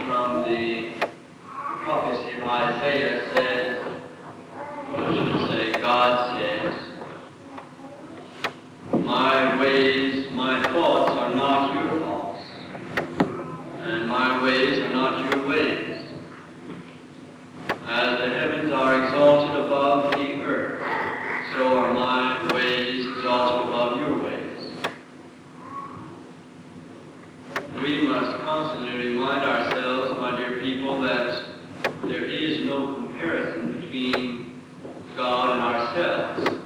from the prophecy of Isaiah says, or I should say, God says, my ways, my thoughts are not your thoughts, and my ways are not your ways. As the heavens are exalted above the earth, so are my ways exalted above your ways. We must constantly remind ourselves, my dear people, that there is no comparison between God and ourselves.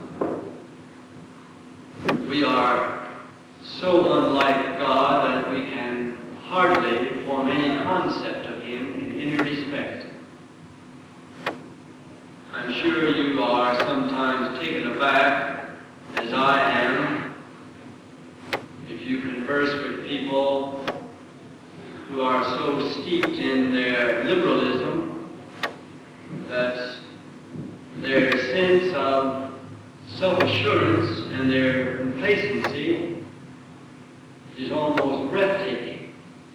We are so unlike God that we can hardly form any concept of Him in any respect. I'm sure you are sometimes taken aback, as I am, if you converse with people who are so steeped in their liberalism that their sense of self-assurance and their complacency is almost breathtaking.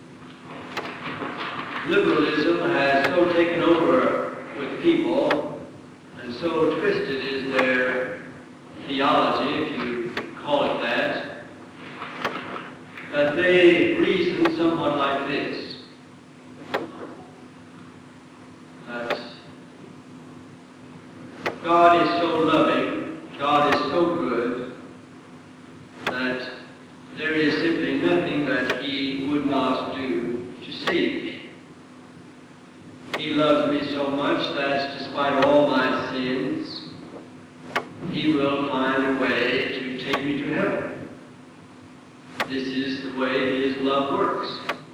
Liberalism has so taken over with people, and so twisted is their theology, if you call it that, that they reason somewhat like this, that God is so loving, God is so good, that there is simply nothing that He would not do to save me. He loves me so much that despite all my sins, He will find a way to take me to heaven. This is the way His love works.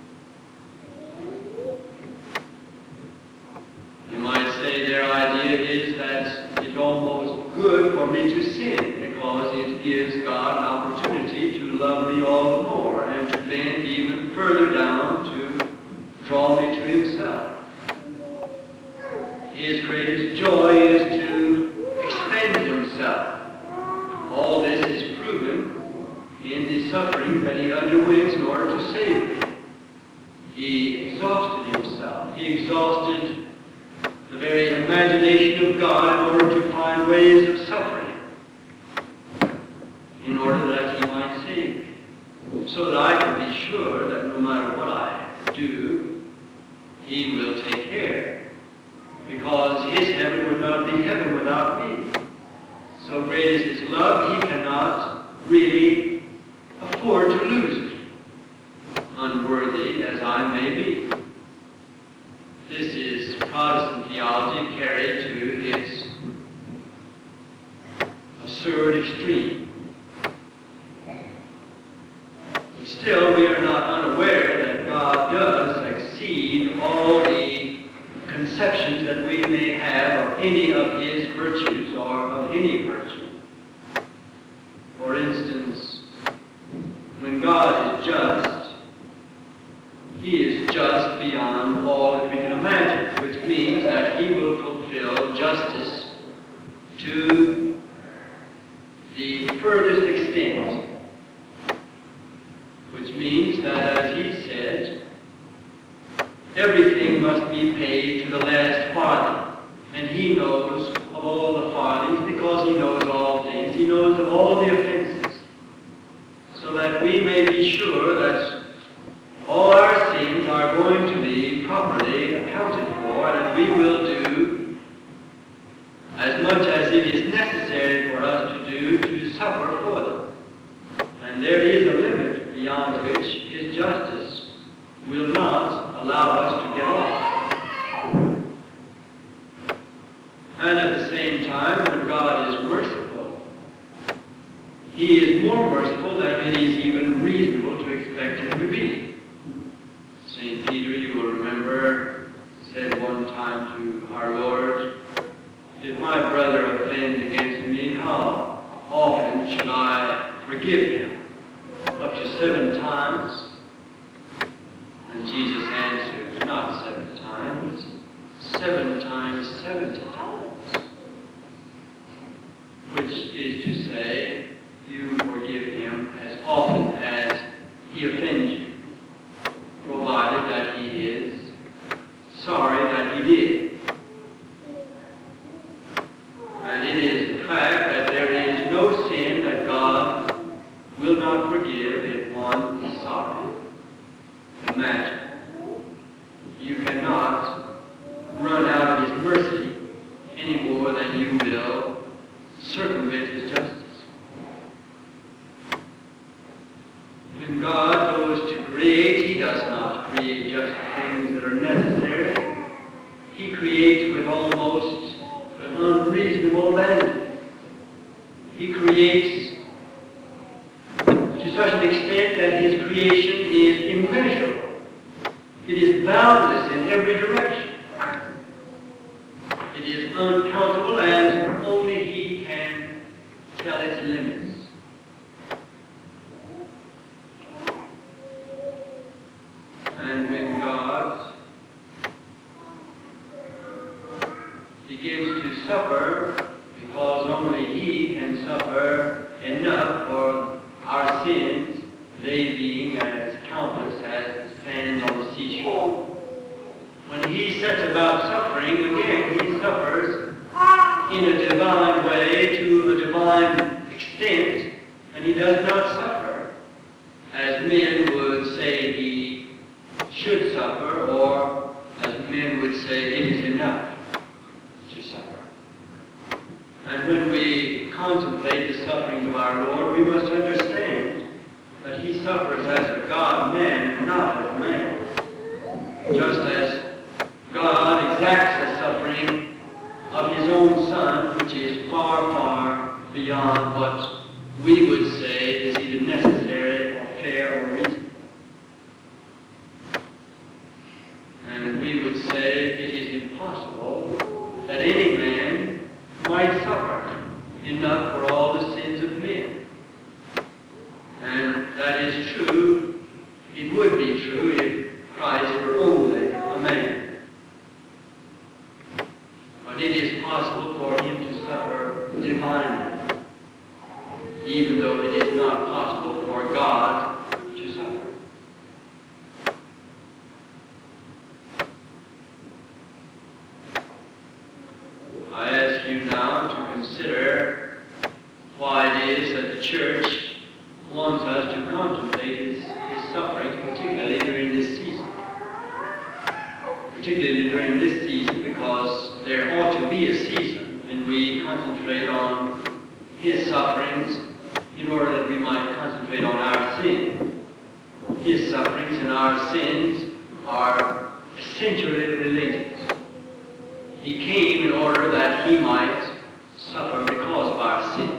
You might say their idea is that it's almost good for me to sin because it gives God an opportunity to love me all the more and to bend even further down to draw me to Himself. His greatest joy is to expend Himself. All this is proven in the suffering that He underwent in order to save me. He exhausted Himself. He exhausted the very imagination of God in order to find ways of suffering, in order that He might save me, so that I can be sure that no matter what I do, He will take care, because His heaven would not be heaven without me. So great is His love, He cannot really afford to lose me, unworthy as I may be. This is Protestant theology carried to its absurd extreme. But still, we are not unaware that God does exceed all the conceptions that we may have of any of His virtues or of any virtue. For instance, when God is just, He is just beyond all that we can imagine, which means that He will fulfill justice to the furthest extent, which means that, as He said, everything must be paid to the last farthing. And He knows of all the farthings because He knows all things. He knows of all the offenses, so that we may be sure that all our sins are going to be properly accounted for, and we will do as much as it is necessary for us to do to suffer for them. And there is a limit beyond which His justice will not allow us to get off. And at the same time, when God is merciful, He is more merciful than it is even reasonable to expect Him to be. St. Peter, you will remember, said one time to our Lord, if my brother offends against me, how often should I forgive him? Up to 7 times? And Jesus answered, not 7 times, 7 times 70 times. Which is to say, you forgive him as often as he offends you, provided that he is are necessary, he creates with almost an unreasonable abandon. He creates to such an extent that his creation is immeasurable. It is boundless in every direction. It is uncountable, and only he can tell its limits. And when God begins to suffer, because only he can suffer enough for our sins, they being as countless as the sand on the seashore. When he sets about suffering, again, he suffers in a divine way, to a divine extent, and he does not suffer as men would say he should suffer, or as men would say it is enough to suffer. And when we contemplate the suffering of our Lord, we must understand that he suffers as a God-man, not as a man. Just as God exacts the suffering of his own Son, which is far, far beyond what we would say is either necessary or fair or reasonable. And we would say it is impossible that any man might suffer enough for all the sins of men. And that is true. It would be true if Christ were only a man. But it is possible for him to suffer divinely, even though it is not possible for God to suffer. I ask you now to consider why it is that the church wants us to contemplate his suffering, particularly during this season. Particularly during this season, because there ought to be a season when we concentrate on his sufferings in order that we might concentrate on our sin. His sufferings and our sins are essentially related. He came in order that he might suffer because of our sins.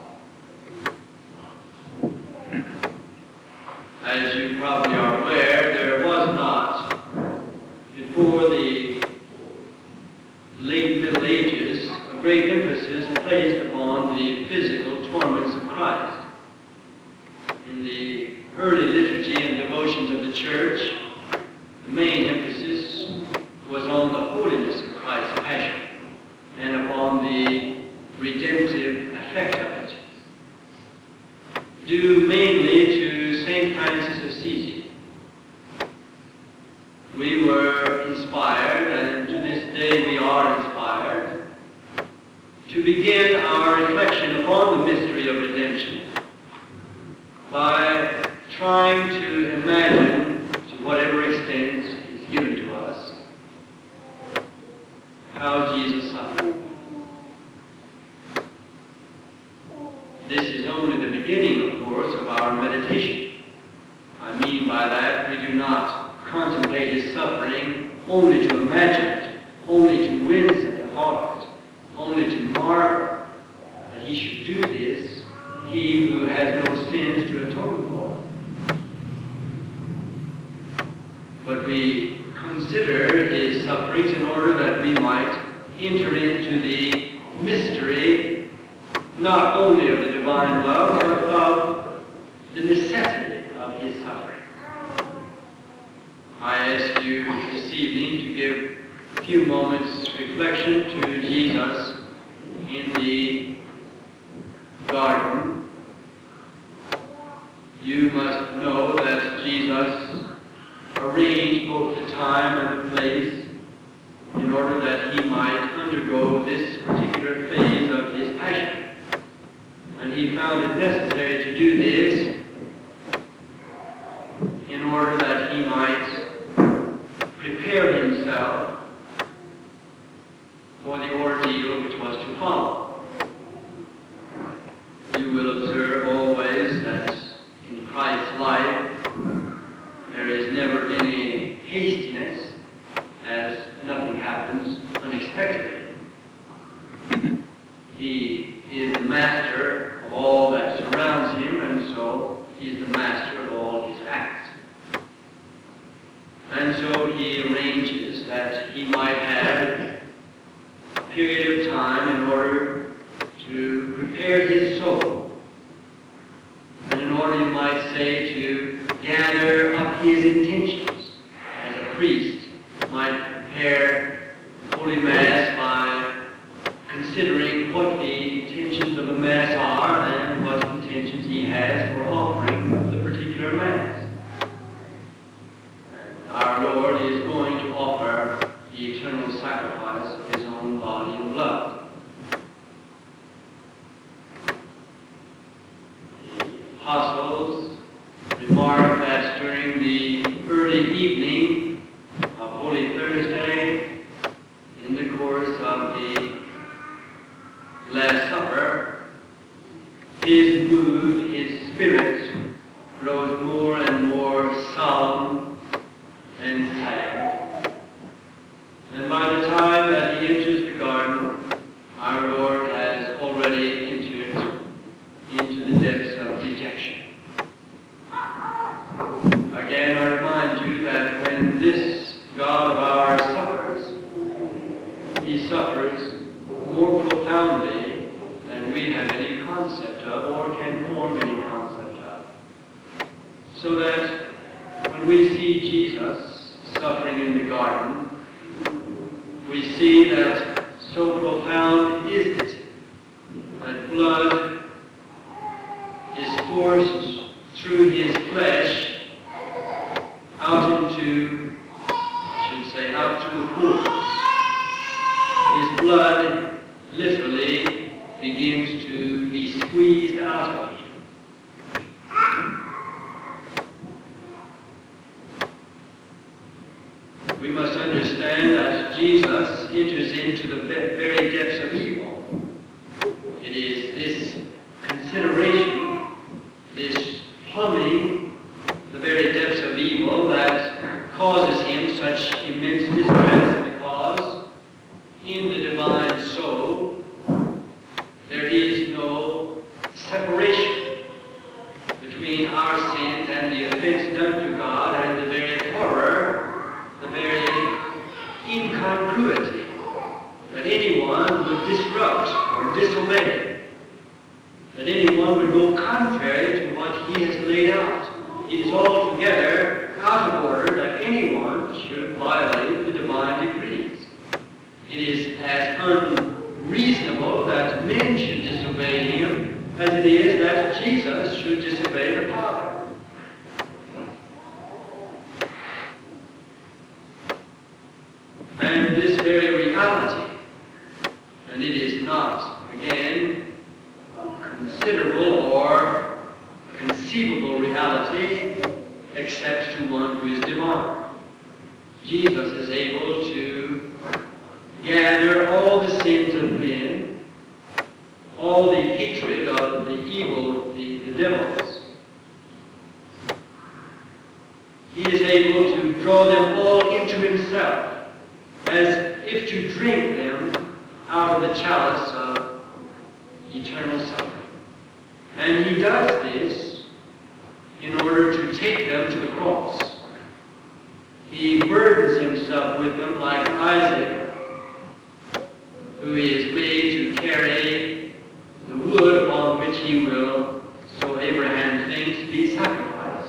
As you probably are aware, there was not, before the late Middle Ages, a great emphasis placed upon the physical torments of Christ. In the early liturgy and devotions of the church, the main emphasis was on the holiness of Christ's passion and upon the redemptive effect of it, due mainly to St. Francis of Assisi. We were inspired, and to this day we are inspired, to begin our reflection upon the mystery of redemption by trying to imagine, to whatever extent is given to us, how Jesus suffered. This is only the beginning, of course, of our meditation. I mean by that, we do not contemplate his suffering only to imagine it, only to wince at the heart, only to marvel that he should do this, he who has no sins to atone for. But we consider his sufferings in order that we might enter into the mystery not only of the divine love, but of the necessity of his suffering. I ask you this evening to give a few moments reflection to Jesus in the garden. You must know that Jesus arranged both the time and the place in order that he might undergo this particular phase of his passion. And he found it necessary to do this in order that he might prepare himself for the ordeal which was to follow. You will observe always that in Christ's life there is never any hastiness, period of time in order to prepare his soul. And in order, you might say, to gather up his intentions, as a priest might prepare Holy Mass by considering what the intentions of the Mass are and what intentions he has for offering the particular Mass. And our Lord is going to offer the eternal sacrifice of his own body and blood. The apostles remark that during the early evening of Holy Thursday, in the course of the Last Supper, his mood, his spirit, grows more and more solemn and sad. And by the time that he enters the garden, our Lord has already entered into the depths of dejection. Again, I remind you that when this God of ours suffers, he suffers more profoundly than we have any concept of or can form any concept of. So that when we see Jesus suffering in the garden, we see that so profound is it that blood is forced through his flesh out into, I should say, out to the pores. His blood literally begins to be squeezed out of him. We must understand that Jesus enters into the very depths of evil. It is this consideration, this plumbing the very depths of evil that causes him such immense distress, because in the divine soul there is no separation between our sins and the offense done to God, and the very horror, the very incongruity that anyone would disrupt or disobey, that anyone would go contrary to what he has laid out. It is altogether out of order that anyone should violate the divine decrees. It is as unreasonable that men should disobey him as it is that Jesus should disobey the Father. And this very reality, and it is not, again, a considerable or conceivable reality except to one who is divine. Jesus is able to gather all the sins of men, all the hatred of the evil, the devils. He is able to draw them all into himself, as if to drink them out of the chalice of eternal suffering. And he does this in order to take them to the cross. He burdens himself with them like Isaac, who is made to carry the wood upon which he will, so Abraham thinks, be sacrificed.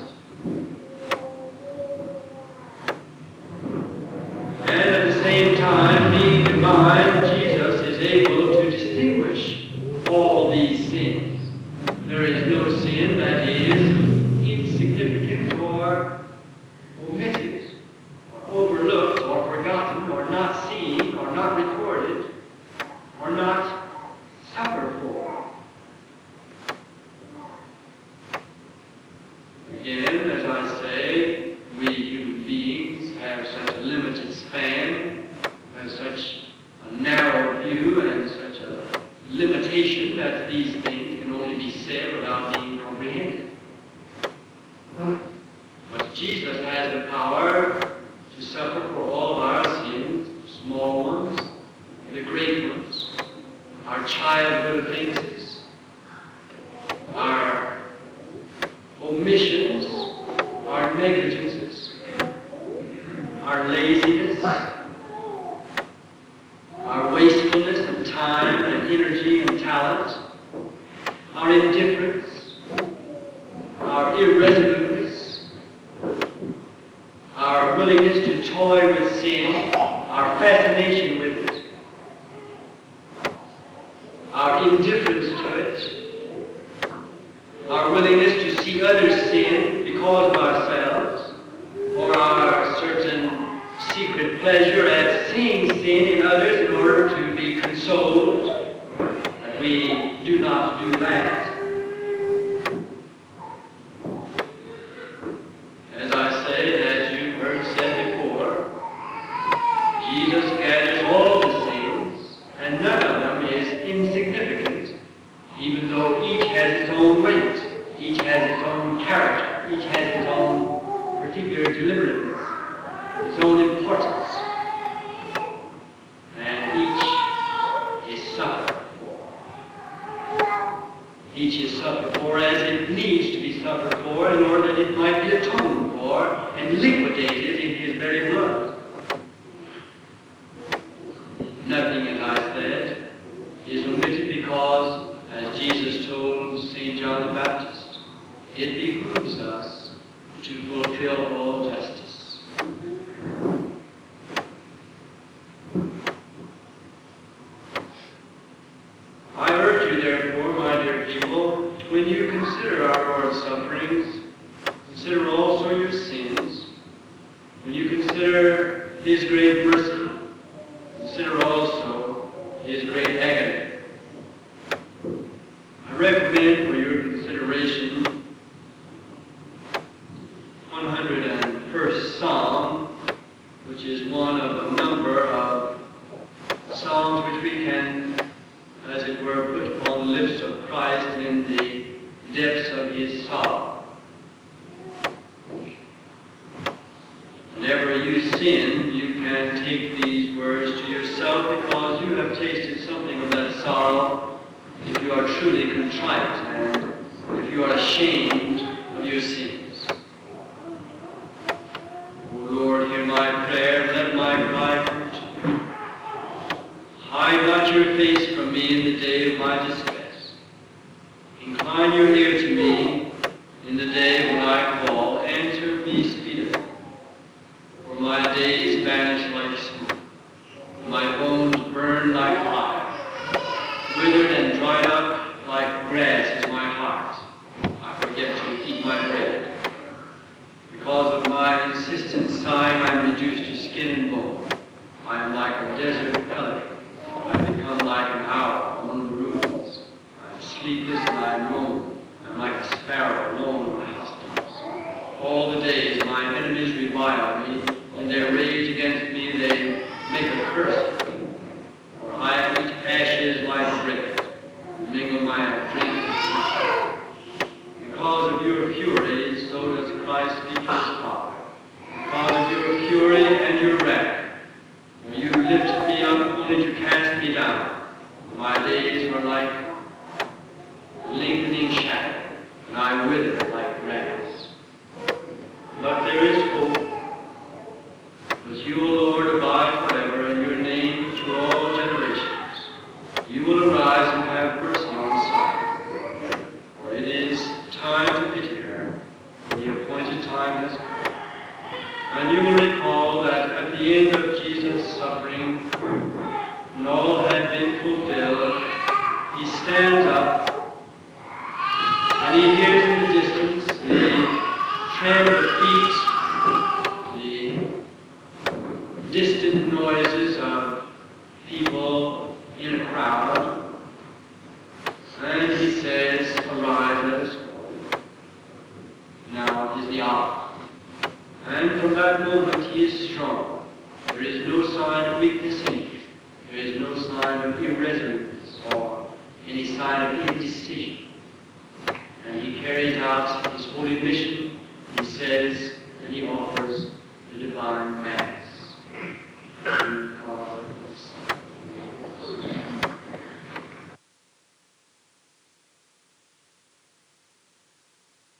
And at the same time, being divine, Jesus is able to distinguish all these sins. There is no sin that is insignificant or omitted, or overlooked, or forgotten, or not seen, or not recorded, or not suffered for. Again, as I say, we human beings have such a limited span, have such a narrow view, and such a limitation that these things can only be said without being comprehended. But Jesus has the power to suffer for all of our sins, the small ones, the great ones, our childhood offenses, our omissions, our negligences, our laziness, our wastefulness, with sin, our fascination with it, our indifference to it, our willingness to see others sin because of ourselves, or our certain secret pleasure at seeing sin in others in order to be consoled that we do not do that. As I say, as you've heard said before, Jesus gathers all the sins, and none of them is insignificant, even though each has its own weight, each has its own character, each has its own particular deliberateness, its own importance, and each is suffered for. Each is suffered for as it needs to be suffered for in order that it might be atoned for and liquidated in his very blood. Nothing, as I said, is omitted because, as Jesus told St. John the Baptist, it behooves us to fulfill all justice. I urge you, therefore, my dear people, when you consider our Lord's sufferings, consider also your sins. When you consider his great mercy, consider also his great agony. I recommend for your consideration 101st Psalm, which is one of a number of psalms which we can, as it were, put upon the lips of Christ in the depths of his sorrow. Whenever you sin, you can take these words to yourself because you have tasted something of that sorrow if you are truly contrite and if you are ashamed of your sins. O Lord, hear my prayer, let my cry come to you. Hide not your face from me in the day of my distress. Incline your ear to me in the day when I call. Answer me speedily. For my days vanish like smoke. My bones burn like fire. Withered and dried up like grass is my heart. I forget to eat my bread. Because of my insistent sighing, I am reduced to skin and bone. I am like a desert pelican. I become like an owl among the ruins. I am sleepless and I moan. I am like a sparrow alone in my hospitals. All the days my enemies revile me. In their rage against me, they make a curse at me. For I eat ashes like bread, and mingle my drink with sleep. Because of your fury, so does Christ speak his Father. Because of your fury and your wrath, when you lift me up, only to cast me down. My days were like lengthening shadow, and I wither like grass. But there is hope. Because you, O Lord, abide forever, and your name through all generations. You will arise and have mercy on Zion. For it is time to pity her. The appointed time has come. And you will recall that at the end of Jesus' suffering, when all had been fulfilled, he stands up, and he hears in the distance the tread of feet, distant noises of people in a crowd, and he says, "Arise, let us go. Now is the hour." And from that moment he is strong. There is no sign of weakness in him. There is no sign of irresoluteness or any sign of indecision. And he carries out his holy mission. He says,